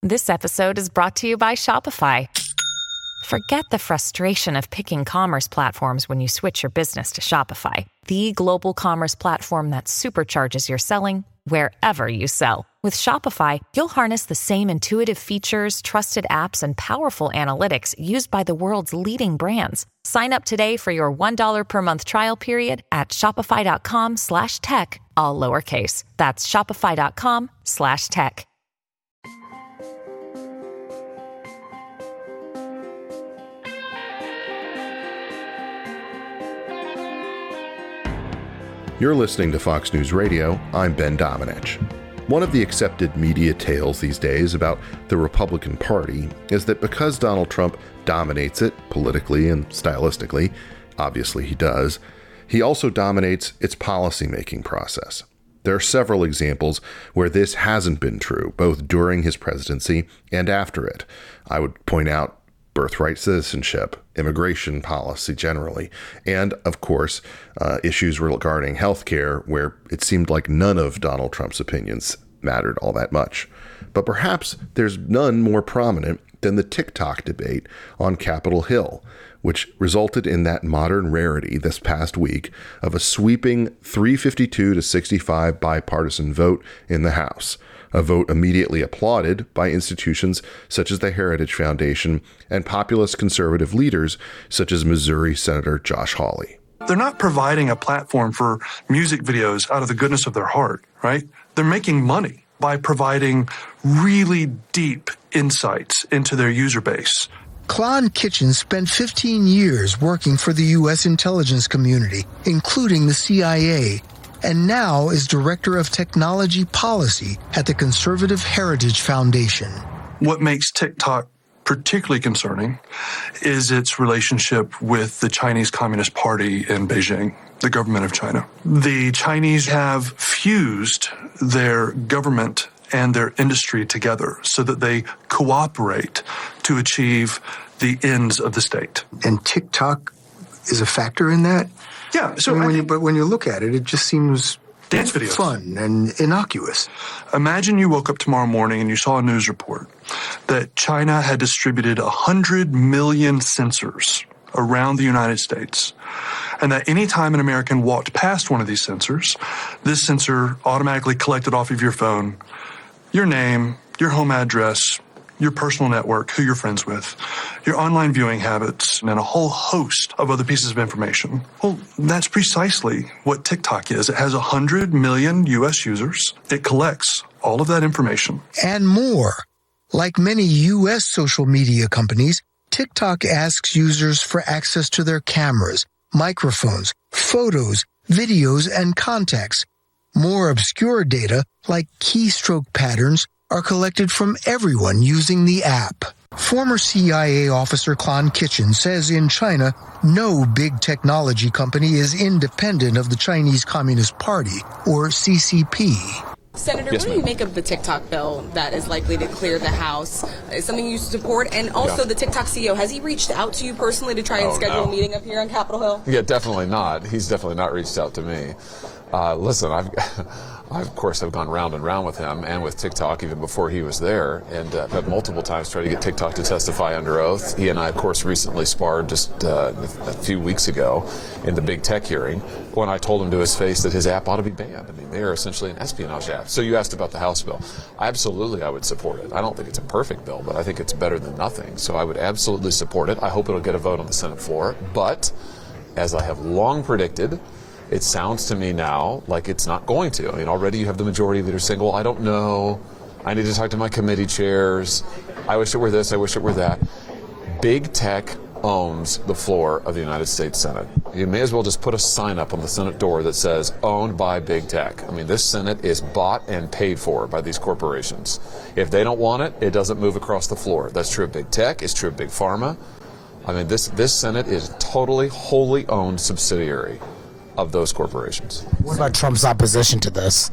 This episode is brought to you by Shopify. Forget the frustration of picking commerce platforms when you switch your business to Shopify, the global commerce platform that supercharges your selling wherever you sell. With Shopify, you'll harness the same intuitive features, trusted apps, and powerful analytics used by the world's leading brands. Sign up today for your $1 per month trial period at shopify.com/tech, all lowercase. That's shopify.com/tech. You're listening to Fox News Radio. I'm Ben Domenech. One of the accepted media tales these days about the Republican Party is that because Donald Trump dominates it politically and stylistically, obviously he does, he also dominates its policymaking process. There are several examples where this hasn't been true, both during his presidency and after it. I would point out birthright citizenship, immigration policy generally, and, of course, issues regarding healthcare, where it seemed like none of Donald Trump's opinions mattered all that much. But perhaps there's none more prominent than the TikTok debate on Capitol Hill, which resulted in that modern rarity this past week of a sweeping 352 to 65 bipartisan vote in the House. A vote immediately applauded by institutions such as the Heritage Foundation and populist conservative leaders such as Missouri Senator Josh Hawley. They're not providing a platform for music videos out of the goodness of their heart, right? They're making money by providing really deep insights into their user base. Klon Kitchen spent 15 years working for the U.S. intelligence community, including the CIA, and now is Director of Technology Policy at the Conservative Heritage Foundation. What makes TikTok particularly concerning is its relationship with the Chinese Communist Party in Beijing, the government of China. The Chinese have fused their government and their industry together so that they cooperate to achieve the ends of the state. And TikTok is a factor in that? Yeah. So when you look at it, it just seems dance videos, fun and innocuous. Imagine you woke up tomorrow morning and you saw a news report that China had distributed 100 million sensors around the United States, and that any time an American walked past one of these sensors, this sensor automatically collected off of your phone your name, your home address, your personal network, who you're friends with, your online viewing habits, and a whole host of other pieces of information. Well, that's precisely what TikTok is. It has 100 million U.S. users. It collects all of that information. And more. Like many U.S. social media companies, TikTok asks users for access to their cameras, microphones, photos, videos, and contacts. More obscure data, like keystroke patterns, are collected from everyone using the app. Former CIA officer Klon Kitchen says in China, no big technology company is independent of the Chinese Communist Party, or CCP. Senator, what do you make of the TikTok bill that is likely to clear the House? Is something you support? And also the TikTok CEO, has he reached out to you personally to try and schedule a meeting up here on Capitol Hill? Yeah, definitely not. He's definitely not reached out to me. Listen, I of course have gone round and round with him and with TikTok even before he was there, and have multiple times tried to get TikTok to testify under oath. He and I, of course, recently sparred just a few weeks ago in the big tech hearing when I told him to his face that his app ought to be banned. I mean, they are essentially an espionage app. So you asked about the House bill. Absolutely, I would support it. I don't think it's a perfect bill, but I think it's better than nothing. So I would absolutely support it. I hope it'll get a vote on the Senate floor. But, as I have long predicted, it sounds to me now like it's not going to. I mean, already you have the majority leader saying, well, I don't know. I need to talk to my committee chairs. I wish it were this. I wish it were that. Big tech owns the floor of the United States Senate. You may as well just put a sign up on the Senate door that says, owned by big tech. I mean, this Senate is bought and paid for by these corporations. If they don't want it, it doesn't move across the floor. That's true of big tech. It's true of big pharma. I mean, this Senate is totally, wholly owned subsidiary of those corporations. What about Trump's opposition to this?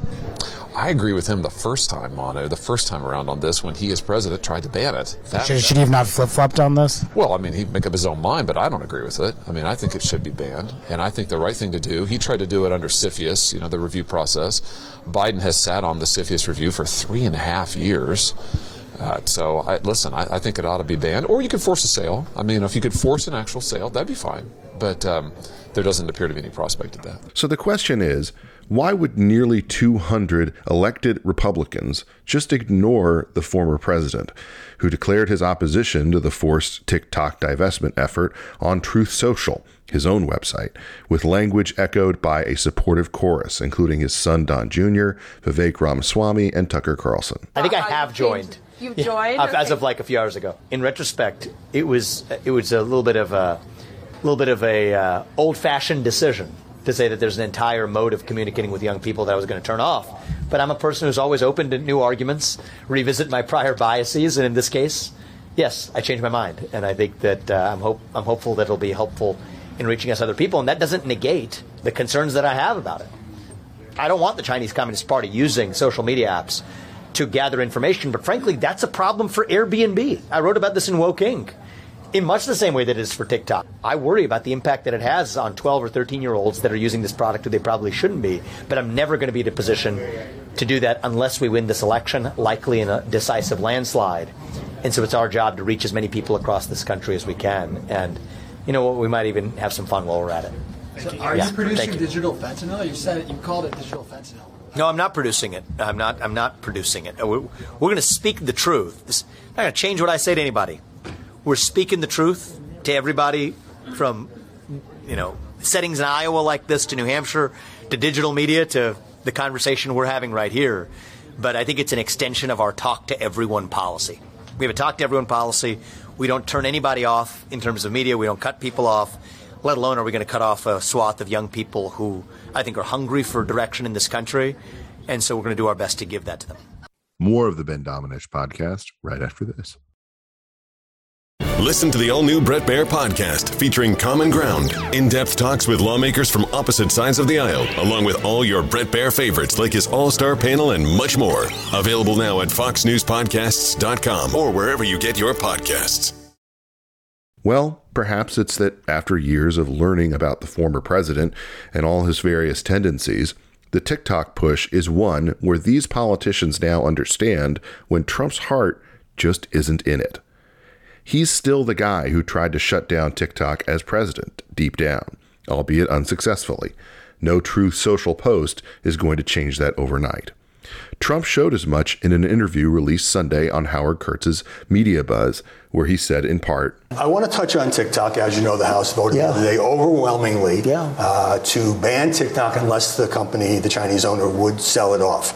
I agree with him the first time, Manu, the first time around on this when he as president tried to ban it. Should he have not flip-flopped on this? Well, I mean, he'd make up his own mind, but I don't agree with it. I mean, I think it should be banned, and I think the right thing to do, he tried to do it under CFIUS, the review process. Biden has sat on the CFIUS review for 3.5 years. So I think it ought to be banned, or you could force a sale. I mean, if you could force an actual sale, that'd be fine. But there doesn't appear to be any prospect of that. So the question is, why would nearly 200 elected Republicans just ignore the former president, who declared his opposition to the forced TikTok divestment effort on Truth Social, his own website, with language echoed by a supportive chorus, including his son Don Jr., Vivek Ramaswamy, and Tucker Carlson? I think I have joined. You've joined? Okay. As of like a few hours ago. In retrospect, it was a little bit of a old-fashioned decision to say that there's an entire mode of communicating with young people that I was going to turn off. But I'm a person who's always open to new arguments, revisit my prior biases, and in this case, yes, I changed my mind. And I think that I'm hopeful that it'll be helpful in reaching us other people, and that doesn't negate the concerns that I have about it. I don't want the Chinese Communist Party using social media apps to gather information, but frankly, that's a problem for Airbnb. I wrote about this in Woke Inc. in much the same way that it is for TikTok. I worry about the impact that it has on 12 or 13-year-olds that are using this product who they probably shouldn't be, but I'm never going to be in a position to do that unless we win this election, likely in a decisive landslide. And so it's our job to reach as many people across this country as we can. And you know what, we might even have some fun while we're at it. So are you producing digital fentanyl? You said it, you called it digital fentanyl. No, I'm not producing it. I'm not producing it. We're going to speak the truth. I'm not going to change what I say to anybody. We're speaking the truth to everybody, from settings in Iowa like this to New Hampshire to digital media to the conversation we're having right here. But I think it's an extension of our talk to everyone policy. We have a talk to everyone policy. We don't turn anybody off in terms of media. We don't cut people off, let alone are we going to cut off a swath of young people who I think are hungry for direction in this country. And so we're going to do our best to give that to them. More of the Ben Domenech podcast right after this. Listen to the all-new Bret Baier podcast featuring Common Ground, in-depth talks with lawmakers from opposite sides of the aisle, along with all your Bret Baier favorites like his all-star panel and much more. Available now at foxnewspodcasts.com or wherever you get your podcasts. Well, perhaps it's that after years of learning about the former president and all his various tendencies, the TikTok push is one where these politicians now understand when Trump's heart just isn't in it. He's still the guy who tried to shut down TikTok as president, deep down, albeit unsuccessfully. No Truth Social post is going to change that overnight. Trump showed as much in an interview released Sunday on Howard Kurtz's Media Buzz, where he said in part, I want to touch on TikTok. As you know, the House voted the other day overwhelmingly to ban TikTok unless the company, the Chinese owner, would sell it off.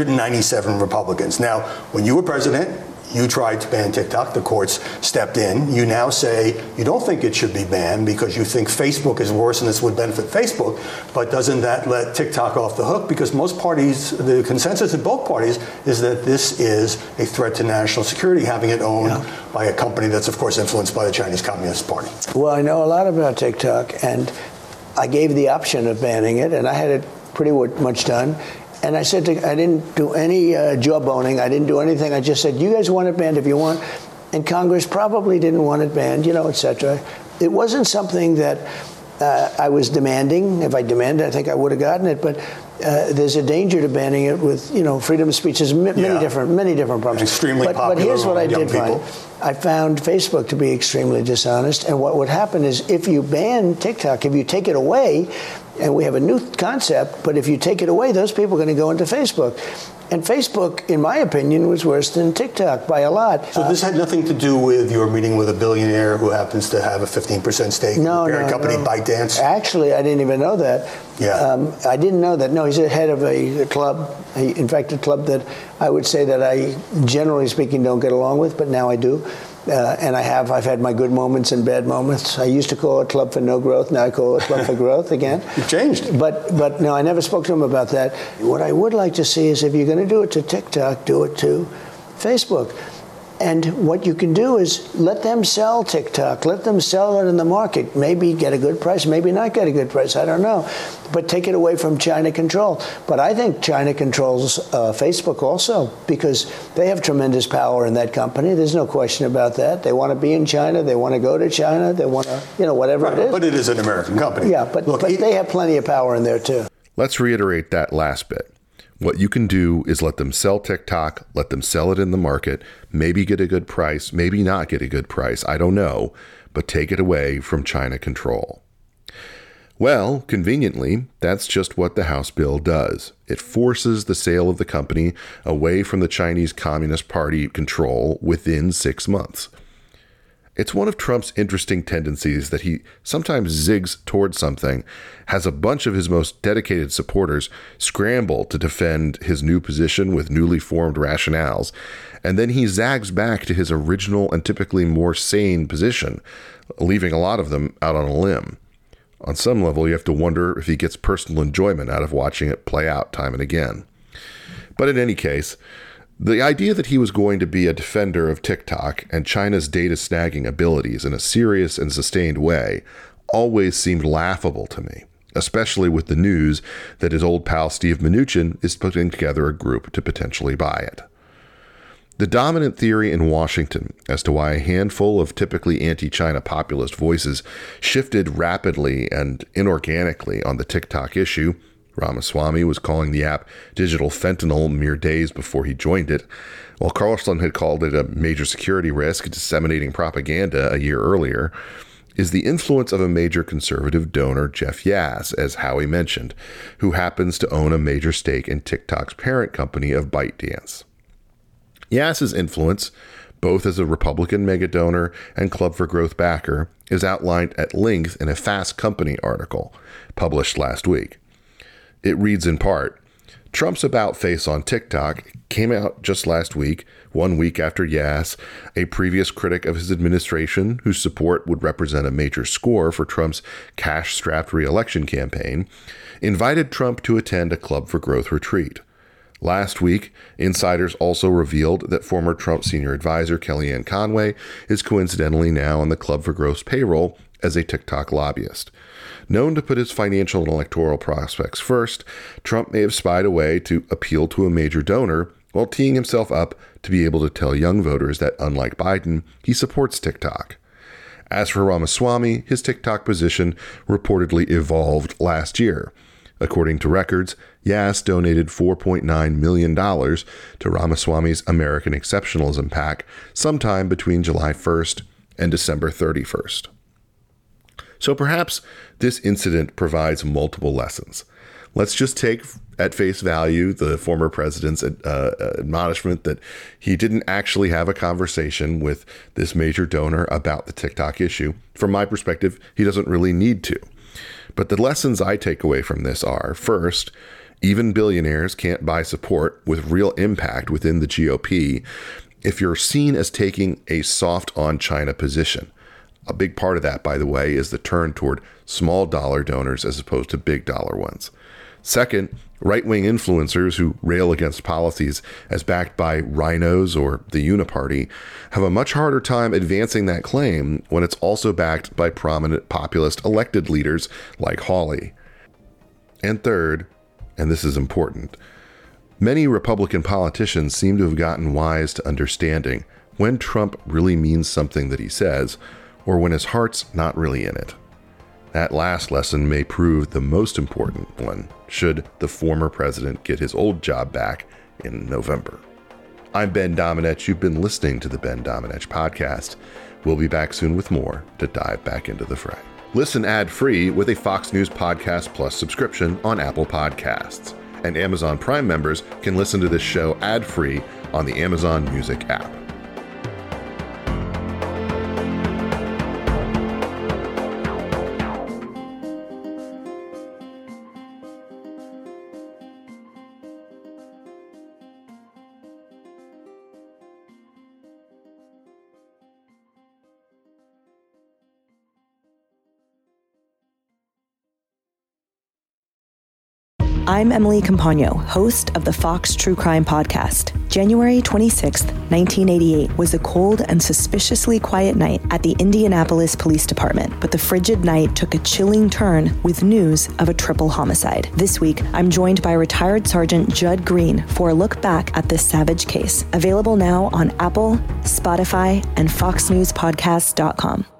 197 Republicans. Now, when you were president, you tried to ban TikTok. The courts stepped in. You now say you don't think it should be banned because you think Facebook is worse and this would benefit Facebook. But doesn't that let TikTok off the hook? Because most parties, the consensus in both parties is that this is a threat to national security, having it owned by a company that's, of course, influenced by the Chinese Communist Party. Well, I know a lot about TikTok, and I gave the option of banning it, and I had it pretty much done. And I said, I didn't do any jawboning. I didn't do anything. I just said, you guys want it banned if you want. And Congress probably didn't want it banned, et cetera. It wasn't something that I was demanding. If I demanded, I think I would have gotten it. But there's a danger to banning it with, freedom of speech. There's many different problems. Extremely popular. But here's what I did people. find. I found Facebook to be extremely dishonest. And what would happen is if you ban TikTok, if you take it away, and we have a new concept, but if you take it away, those people are going to go into Facebook. And Facebook, in my opinion, was worse than TikTok by a lot. So this had nothing to do with your meeting with a billionaire who happens to have a 15% stake in the parent company, ByteDance? Actually, I didn't even know that. Yeah. I didn't know that. No, he's the head of a club, in fact, a club that I would say that I, generally speaking, don't get along with, but now I do. And I've had my good moments and bad moments. I used to call it Club for No Growth. Now I call it Club for Growth again. You've changed. But no, I never spoke to him about that. What I would like to see is if you're going to do it to TikTok, do it to Facebook. And what you can do is let them sell TikTok. Let them sell it in the market. Maybe get a good price, maybe not get a good price. I don't know. But take it away from China control. But I think China controls Facebook also because they have tremendous power in that company. There's no question about that. They want to be in China. They want to go to China. They want to, whatever it is. But it is an American company. Yeah, but they have plenty of power in there, too. Let's reiterate that last bit. What you can do is let them sell TikTok, let them sell it in the market, maybe get a good price, maybe not get a good price, I don't know, but take it away from China control. Well, conveniently, that's just what the House bill does. It forces the sale of the company away from the Chinese Communist Party control within 6 months. It's one of Trump's interesting tendencies that he sometimes zigs towards something, has a bunch of his most dedicated supporters scramble to defend his new position with newly formed rationales, and then he zags back to his original and typically more sane position, leaving a lot of them out on a limb. On some level, you have to wonder if he gets personal enjoyment out of watching it play out time and again. But in any case, the idea that he was going to be a defender of TikTok and China's data snagging abilities in a serious and sustained way always seemed laughable to me, especially with the news that his old pal Steve Mnuchin is putting together a group to potentially buy it. The dominant theory in Washington as to why a handful of typically anti-China populist voices shifted rapidly and inorganically on the TikTok issue — Ramaswamy was calling the app digital fentanyl mere days before he joined it, while Carlson had called it a major security risk, disseminating propaganda a year earlier — is the influence of a major conservative donor, Jeff Yass, as Howie mentioned, who happens to own a major stake in TikTok's parent company of ByteDance. Yass's influence, both as a Republican megadonor and Club for Growth backer, is outlined at length in a Fast Company article published last week. It reads in part, Trump's about-face on TikTok came out just last week, 1 week after Yass, a previous critic of his administration whose support would represent a major score for Trump's cash-strapped re-election campaign, invited Trump to attend a Club for Growth retreat. Last week, insiders also revealed that former Trump senior advisor Kellyanne Conway is coincidentally now on the Club for Growth's payroll as a TikTok lobbyist. Known to put his financial and electoral prospects first, Trump may have spied a way to appeal to a major donor while teeing himself up to be able to tell young voters that, unlike Biden, he supports TikTok. As for Ramaswamy, his TikTok position reportedly evolved last year. According to records, Yass donated $4.9 million to Ramaswamy's American Exceptionalism PAC sometime between July 1st and December 31st. So perhaps this incident provides multiple lessons. Let's just take at face value the former president's admonishment that he didn't actually have a conversation with this major donor about the TikTok issue. From my perspective, he doesn't really need to. But the lessons I take away from this are, first, even billionaires can't buy support with real impact within the GOP if you're seen as taking a soft on China position. A big part of that, by the way, is the turn toward small dollar donors as opposed to big dollar ones. Second, right-wing influencers who rail against policies as backed by rhinos or the Uniparty have a much harder time advancing that claim when it's also backed by prominent populist elected leaders like Hawley. And third, and this is important, many Republican politicians seem to have gotten wise to understanding when Trump really means something that he says, or when his heart's not really in it. That last lesson may prove the most important one, should the former president get his old job back in November. I'm Ben Domenech. You've been listening to the Ben Domenech Podcast. We'll be back soon with more to dive back into the fray. Listen ad-free with a Fox News Podcast Plus subscription on Apple Podcasts. And Amazon Prime members can listen to this show ad-free on the Amazon Music app. I'm Emily Campagno, host of the Fox True Crime Podcast. January 26, 1988 was a cold and suspiciously quiet night at the Indianapolis Police Department, but the frigid night took a chilling turn with news of a triple homicide. This week, I'm joined by retired Sergeant Judd Green for a look back at this savage case. Available now on Apple, Spotify, and FoxNewsPodcasts.com.